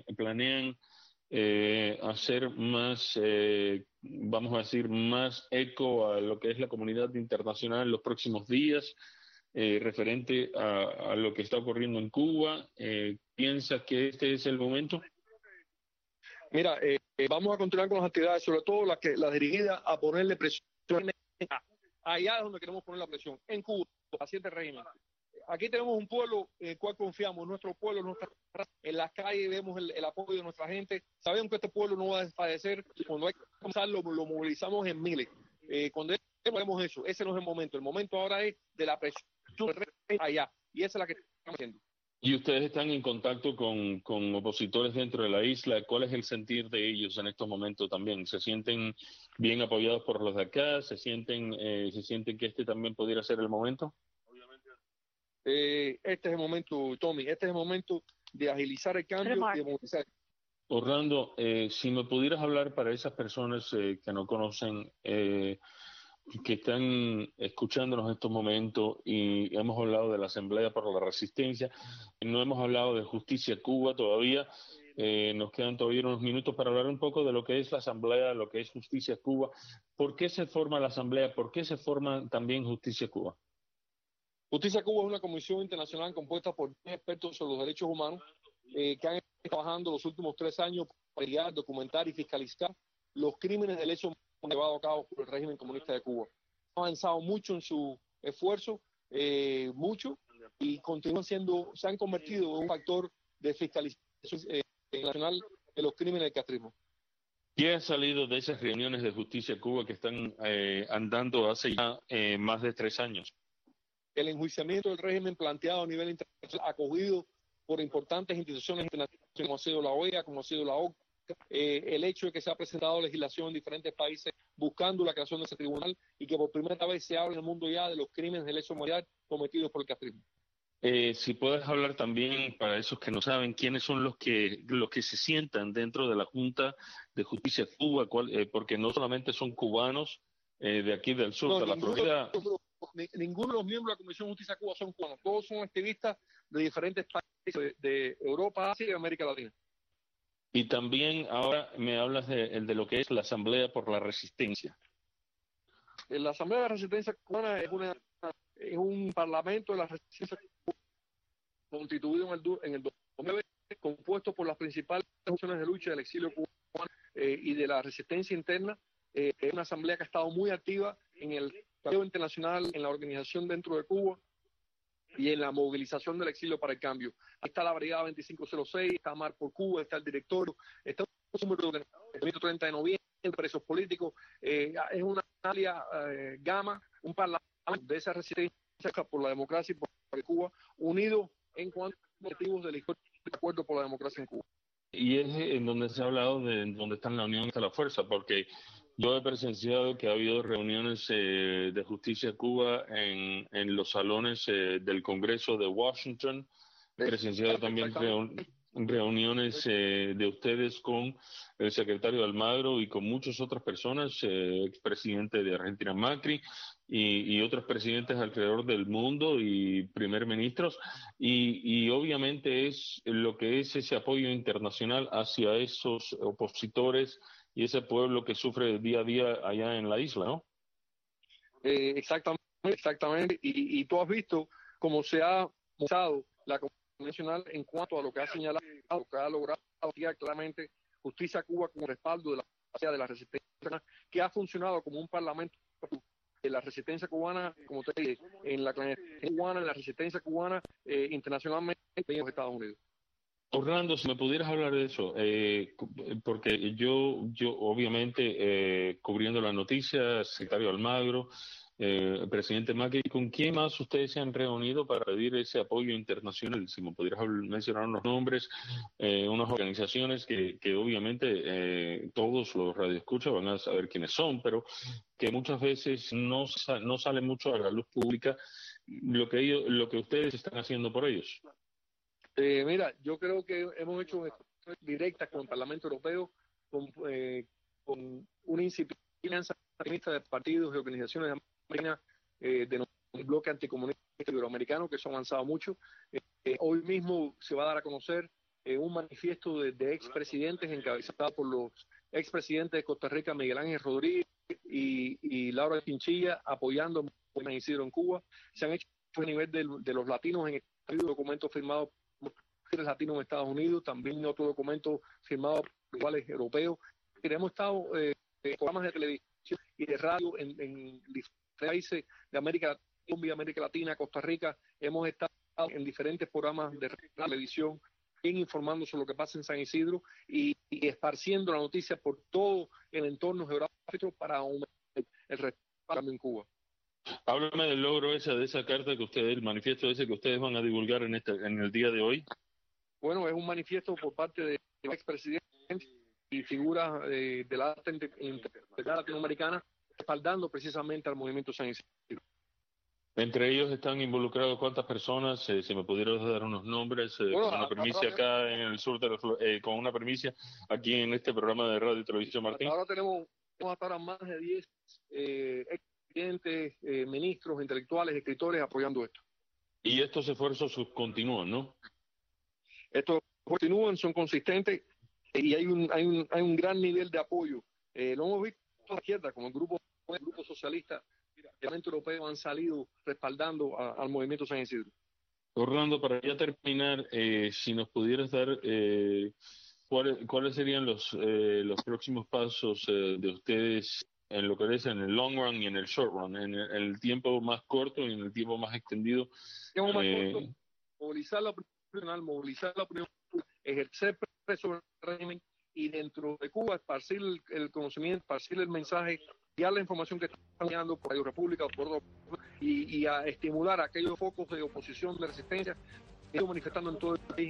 hacer más, vamos a decir, más eco a lo que es la comunidad internacional en los próximos días, referente a lo que está ocurriendo en Cuba? ¿Piensas que este es el momento? Mira, vamos a continuar con las actividades, sobre todo las dirigidas a ponerle presión. Allá es donde queremos poner la presión, en Cuba, hacia este régimen. Aquí tenemos un pueblo en el cual confiamos, nuestro pueblo, nuestra raza. En las calles vemos el apoyo de nuestra gente. Sabemos que este pueblo no va a desfallecer. Cuando hay que comenzar, lo movilizamos en miles. Cuando vemos eso, ese no es el momento. El momento ahora es de la presión del régimen allá. Y esa es la que estamos haciendo. ¿Y ustedes están en contacto con opositores dentro de la isla? ¿Cuál es el sentir de ellos en estos momentos también? ¿Se sienten bien apoyados por los de acá? ¿Se sienten que este también pudiera ser el momento? Este es el momento, Tommy, este es el momento de agilizar el cambio y de movilizar. Orlando, si me pudieras hablar para esas personas que no conocen, que están escuchándonos en estos momentos, y hemos hablado de la Asamblea por la Resistencia, no hemos hablado de Justicia Cuba todavía, nos quedan todavía unos minutos para hablar un poco de lo que es la Asamblea, lo que es Justicia Cuba. ¿Por qué se forma la Asamblea? ¿Por qué se forma también Justicia Cuba? Justicia Cuba es una comisión internacional compuesta por expertos sobre los derechos humanos que han estado trabajando los últimos 3 años para investigar, documentar y fiscalizar los crímenes de lesa humanidad llevados a cabo por el régimen comunista de Cuba. Han avanzado mucho en su esfuerzo, mucho, y se han convertido en un factor de fiscalización internacional de los crímenes del castrismo. ¿Qué ha salido de esas reuniones de Justicia Cuba que están andando hace ya más de 3 años? El enjuiciamiento del régimen planteado a nivel internacional, acogido por importantes instituciones internacionales como ha sido la OEA, como ha sido la OCDE, el hecho de que se ha presentado legislación en diferentes países buscando la creación de ese tribunal y que por primera vez se habla en el mundo ya de los crímenes de lesa humanidad cometidos por el castrismo. Si puedes hablar también, para esos que no saben, quiénes son los que se sientan dentro de la Junta de Justicia Cuba, porque no solamente son cubanos de aquí del sur de la Florida. Ninguno de los miembros de la Comisión de Justicia Cuba son cubanos, todos son activistas de diferentes países de Europa, Asia y América Latina. Y también ahora me hablas de lo que es la Asamblea por la Resistencia. La Asamblea de la Resistencia Cubana es un parlamento de la resistencia constituido en el 2009, compuesto por las principales organizaciones de lucha del exilio cubano y de la resistencia interna. Es una asamblea que ha estado muy activa en el tratado internacional, en la organización dentro de Cuba y en la movilización del exilio para el cambio. Ahí está la Brigada 2506, está Mar por Cuba, está el directorio, está un número de 30 de noviembre, presos políticos. Es una amplia gama, un parlamento de esa resistencia por la democracia y por Cuba, unido en cuanto a objetivos del acuerdo por la democracia en Cuba. Y es en donde se ha hablado de donde está la unión, está la fuerza, porque yo he presenciado que ha habido reuniones de Justicia Cuba en los salones del Congreso de Washington. He presenciado también reuniones de ustedes con el secretario Almagro y con muchas otras personas, expresidente de Argentina Macri y otros presidentes alrededor del mundo y primer ministros, y obviamente es lo que es ese apoyo internacional hacia esos opositores y ese pueblo que sufre día a día allá en la isla, ¿no? Exactamente. Y tú has visto cómo se ha mostrado la Comunidad Nacional en cuanto a lo que ha señalado, que ha logrado claramente Justicia Cuba con respaldo de la resistencia, que ha funcionado como un parlamento de la resistencia cubana, como te dije, en la clandestinidad cubana, en la resistencia cubana, internacionalmente en los Estados Unidos. Orlando, si me pudieras hablar de eso, porque yo obviamente cubriendo la noticia, secretario Almagro, presidente Macri, ¿con quién más ustedes se han reunido para pedir ese apoyo internacional? Si me pudieras mencionar unos nombres, unas organizaciones que obviamente todos los radioescuchas van a saber quiénes son, pero que muchas veces no sale mucho a la luz pública lo que ustedes están haciendo por ellos. Mira, yo creo que hemos hecho directas con el Parlamento Europeo, con una incipiente alianza de partidos y organizaciones de bloque anticomunista iberoamericano que se han avanzado mucho. Hoy mismo se va a dar a conocer un manifiesto de expresidentes encabezado por los expresidentes de Costa Rica, Miguel Ángel Rodríguez y Laura Chinchilla, apoyando a San Isidro en Cuba. Se han hecho a nivel de los latinos en el documento firmado por los latinos en Estados Unidos, también otro documento firmado por los iguales europeos. Hemos estado programas de televisión y de radio en diferentes países de América Latina, Costa Rica. Hemos estado en diferentes programas de televisión, informando sobre lo que pasa en San Isidro y esparciendo la noticia por todo el entorno geográfico para aumentar el respaldo en Cuba. Háblame del logro de esa carta que el manifiesto ese que ustedes van a divulgar en el día de hoy. Bueno, es un manifiesto por parte de expresidentes y figuras de la arte integral latinoamericana respaldando precisamente al movimiento San Isidro. Entre ellos están involucrados cuántas personas, si me pudieras dar unos nombres, con una primicia acá en el sur con una primicia aquí en este programa de Radio y Televisión Martín. Ahora tenemos hasta más de 10 expresidentes, ministros, intelectuales, escritores apoyando esto. Y estos esfuerzos continúan, ¿no? Estos continúan, son consistentes y hay un gran nivel de apoyo. Lo hemos visto a la izquierda, como el grupo socialista, el Parlamento Europeo han salido respaldando al movimiento San Isidro. Orlando, para ya terminar, si nos pudieras dar cuáles serían los próximos pasos de ustedes en lo que es en el long run y en el short run, en el tiempo más corto y en el tiempo más extendido. Movilizar la opinión, ejercer presión sobre el régimen y dentro de Cuba esparcir el conocimiento, esparcir el mensaje, enviar la información que están enviando por Radio República o por y a estimular aquellos focos de oposición, de resistencia que están manifestando en todo el país.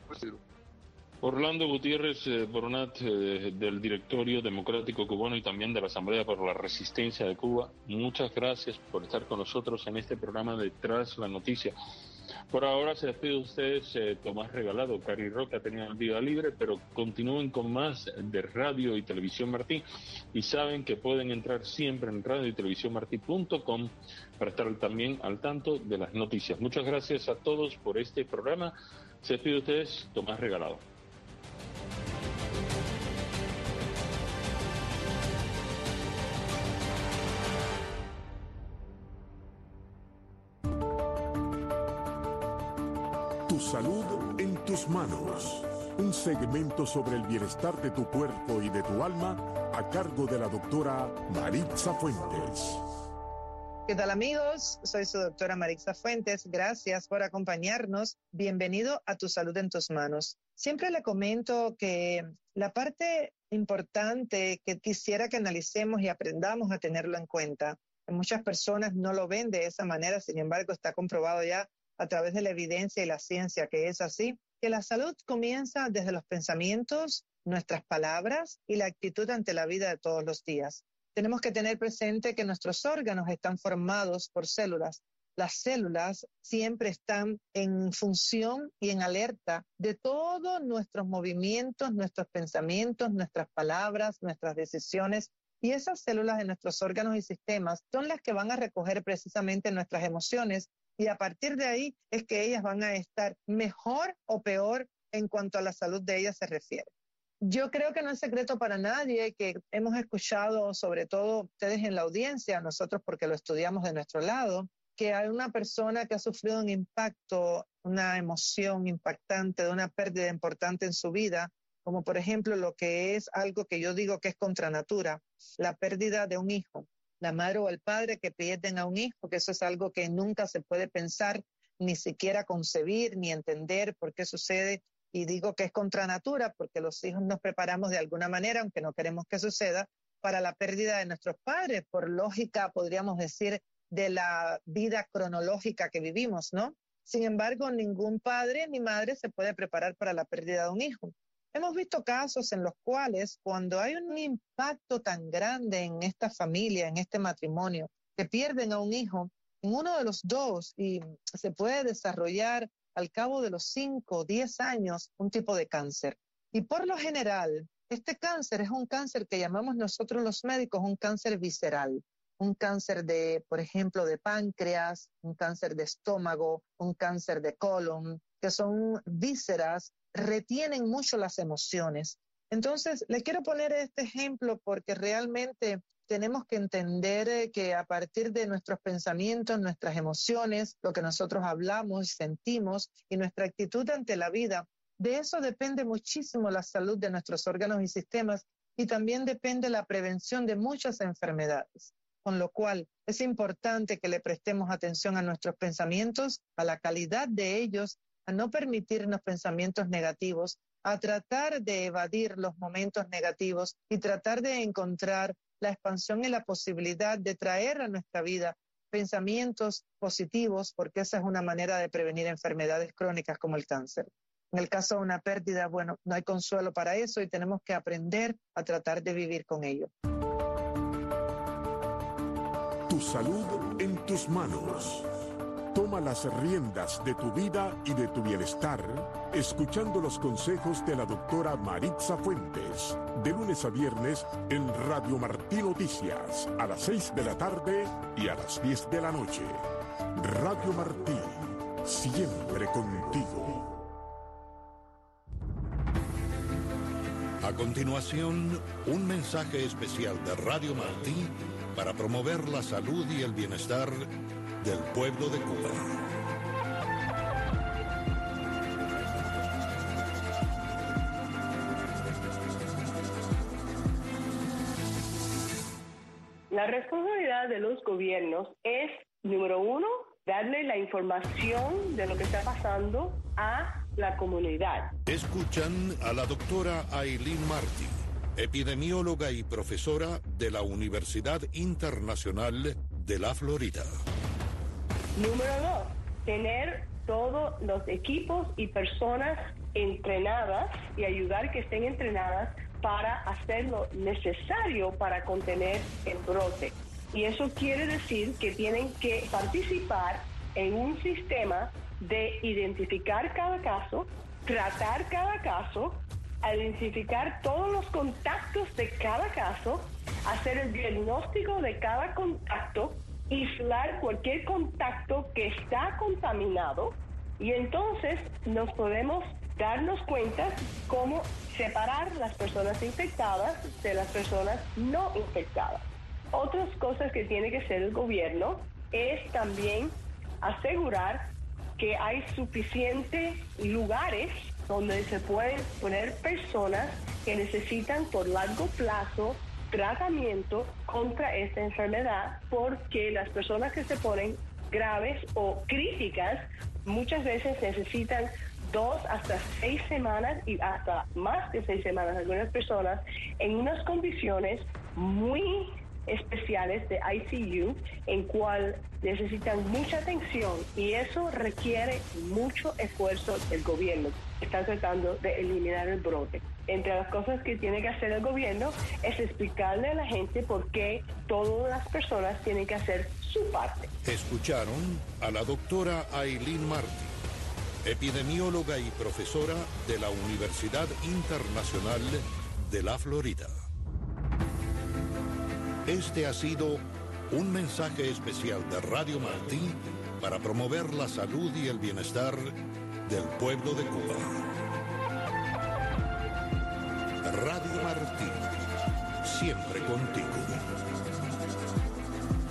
Orlando Gutiérrez Boronat, del Directorio Democrático Cubano y también de la Asamblea por la Resistencia de Cuba, muchas gracias por estar con nosotros en este programa de Tras la Noticia. Por ahora se despide de ustedes Tomás Regalado. Cari Roca tenía el día libre, pero continúen con más de Radio y Televisión Martí y saben que pueden entrar siempre en radioytelevisiónmartí.com para estar también al tanto de las noticias. Muchas gracias a todos por este programa. Se despide de ustedes Tomás Regalado. Tu salud en tus manos. Un segmento sobre el bienestar de tu cuerpo y de tu alma a cargo de la doctora Maritza Fuentes. ¿Qué tal, amigos? Soy su doctora Maritza Fuentes. Gracias por acompañarnos. Bienvenido a Tu Salud en tus Manos. Siempre le comento que la parte importante que quisiera que analicemos y aprendamos a tenerlo en cuenta, muchas personas no lo ven de esa manera, sin embargo está comprobado ya a través de la evidencia y la ciencia que es así, que la salud comienza desde los pensamientos, nuestras palabras y la actitud ante la vida de todos los días. Tenemos que tener presente que nuestros órganos están formados por células las células siempre están en función y en alerta de todos nuestros movimientos, nuestros pensamientos, nuestras palabras, nuestras decisiones. Y esas células de nuestros órganos y sistemas son las que van a recoger precisamente nuestras emociones, y a partir de ahí es que ellas van a estar mejor o peor en cuanto a la salud de ellas se refiere. Yo creo que no es secreto para nadie que hemos escuchado, sobre todo ustedes en la audiencia, nosotros porque lo estudiamos de nuestro lado, que hay una persona que ha sufrido un impacto, una emoción impactante de una pérdida importante en su vida, como por ejemplo lo que es algo que yo digo que es contra natura, la pérdida de un hijo, la madre o el padre que pierden a un hijo, que eso es algo que nunca se puede pensar, ni siquiera concebir, ni entender por qué sucede. Y digo que es contra natura porque los hijos nos preparamos de alguna manera, aunque no queremos que suceda, para la pérdida de nuestros padres, por lógica, podríamos decir, de la vida cronológica que vivimos, ¿no? Sin embargo, ningún padre ni madre se puede preparar para la pérdida de un hijo. Hemos visto casos en los cuales cuando hay un impacto tan grande en esta familia, en este matrimonio, que pierden a un hijo, en uno de los dos, y se puede desarrollar al cabo de los 5 o 10 años un tipo de cáncer. Y por lo general, este cáncer es un cáncer que llamamos nosotros los médicos un cáncer visceral. Un cáncer de, por ejemplo, de páncreas, un cáncer de estómago, un cáncer de colon, que son vísceras, retienen mucho las emociones. Entonces, le quiero poner este ejemplo porque realmente tenemos que entender que a partir de nuestros pensamientos, nuestras emociones, lo que nosotros hablamos, sentimos y nuestra actitud ante la vida, de eso depende muchísimo la salud de nuestros órganos y sistemas, y también depende la prevención de muchas enfermedades. Con lo cual es importante que le prestemos atención a nuestros pensamientos, a la calidad de ellos, a no permitirnos pensamientos negativos, a tratar de evadir los momentos negativos y tratar de encontrar la expansión y la posibilidad de traer a nuestra vida pensamientos positivos, porque esa es una manera de prevenir enfermedades crónicas como el cáncer. En el caso de una pérdida, bueno, no hay consuelo para eso y tenemos que aprender a tratar de vivir con ello. Tu salud en tus manos. Toma las riendas de tu vida y de tu bienestar, escuchando los consejos de la doctora Maritza Fuentes, de lunes a viernes en Radio Martí Noticias, a las 6 de la tarde y a las 10 de la noche. Radio Martí, siempre contigo. A continuación, un mensaje especial de Radio Martí para promover la salud y el bienestar del pueblo de Cuba. La responsabilidad de los gobiernos es, número uno, darle la información de lo que está pasando a la comunidad. Escuchan a la doctora Aileen Martí, epidemióloga y profesora de la Universidad Internacional de la Florida. Número dos, tener todos los equipos y personas entrenadas y ayudar que estén entrenadas para hacer lo necesario para contener el brote. Y eso quiere decir que tienen que participar en un sistema de identificar cada caso, tratar cada caso, identificar todos los contactos de cada caso, hacer el diagnóstico de cada contacto, aislar cualquier contacto que está contaminado, y entonces nos podemos darnos cuenta cómo separar las personas infectadas de las personas no infectadas. Otras cosas que tiene que hacer el gobierno es también asegurar que hay suficientes lugares donde se pueden poner personas que necesitan por largo plazo tratamiento contra esta enfermedad, porque las personas que se ponen graves o críticas muchas veces necesitan 2 hasta 6 semanas y hasta más de 6 semanas, algunas personas en unas condiciones muy especiales de ICU en cual necesitan mucha atención y eso requiere mucho esfuerzo del gobierno. Está tratando de eliminar el brote. Entre las cosas que tiene que hacer el gobierno es explicarle a la gente por qué todas las personas tienen que hacer su parte. Escucharon a la doctora Aileen Martí, epidemióloga y profesora de la Universidad Internacional de la Florida. Este ha sido un mensaje especial de Radio Martí para promover la salud y el bienestar del pueblo de Cuba. Radio Martí, siempre contigo.